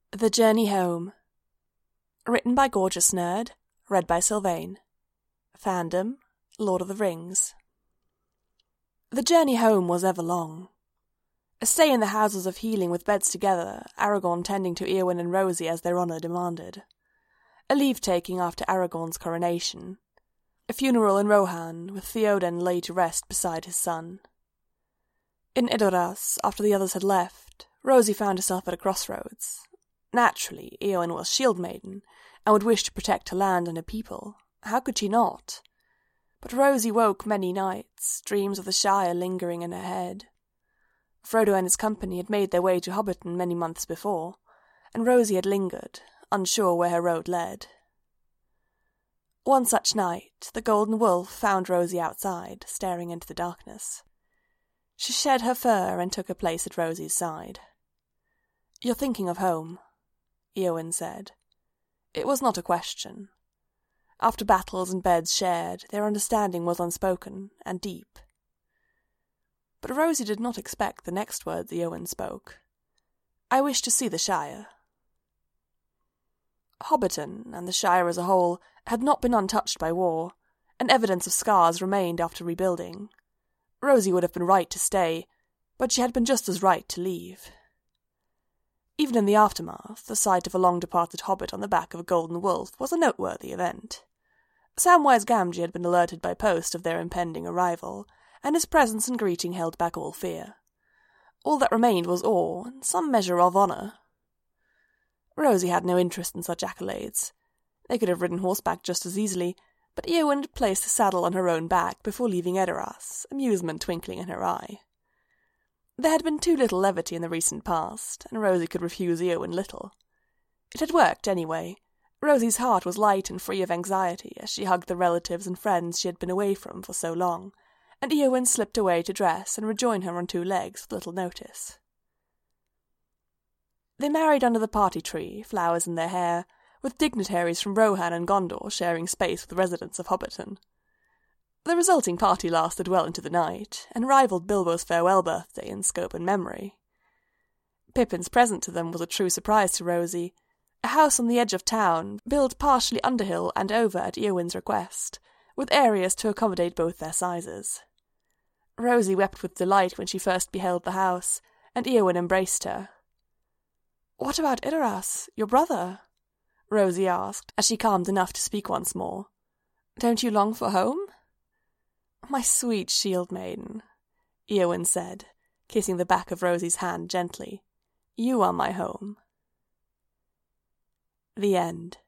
The Journey Home. Written by Gorgeous Nerd, read by Sylvain. Fandom, Lord of the Rings. The journey home was ever long. A stay in the houses of healing with beds together, Aragorn tending to Eowyn and Rosie as their honour demanded. A leave-taking after Aragorn's coronation. A funeral in Rohan, with Theoden laid to rest beside his son. In Edoras, after the others had left, Rosie found herself at a crossroads. Naturally, Eowyn was Shield Maiden, and would wish to protect her land and her people. How could she not? But Rosie woke many nights, dreams of the Shire lingering in her head. Frodo and his company had made their way to Hobbiton many months before, and Rosie had lingered, unsure where her road led. One such night, the Golden Wolf found Rosie outside, staring into the darkness. She shed her fur and took her place at Rosie's side. "You're thinking of home," Eowyn said. It was not a question. After battles and beds shared, their understanding was unspoken and deep. But Rosie did not expect the next words Eowyn spoke. "I wish to see the Shire." Hobbiton, and the Shire as a whole, had not been untouched by war, and evidence of scars remained after rebuilding. Rosie would have been right to stay, but she had been just as right to leave. Even in the aftermath, the sight of a long-departed hobbit on the back of a golden wolf was a noteworthy event. Samwise Gamgee had been alerted by post of their impending arrival, and his presence and greeting held back all fear. All that remained was awe and some measure of honour. Rosie had no interest in such accolades. They could have ridden horseback just as easily, but Eowyn had placed the saddle on her own back before leaving Edoras, amusement twinkling in her eye. There had been too little levity in the recent past, and Rosie could refuse Eowyn little. It had worked, anyway. Rosie's heart was light and free of anxiety as she hugged the relatives and friends she had been away from for so long, and Eowyn slipped away to dress and rejoin her on two legs with little notice. They married under the party tree, flowers in their hair, with dignitaries from Rohan and Gondor sharing space with residents of Hobbiton. The resulting party lasted well into the night, and rivaled Bilbo's farewell birthday in scope and memory. Pippin's present to them was a true surprise to Rosie, a house on the edge of town, built partially underhill and over at Eowyn's request, with areas to accommodate both their sizes. Rosie wept with delight when she first beheld the house, and Eowyn embraced her. "What about Edoras, your brother?" Rosie asked, as she calmed enough to speak once more. "Don't you long for home?" "My sweet Shield Maiden," Eowyn said, kissing the back of Rosie's hand gently. "You are my home." The End.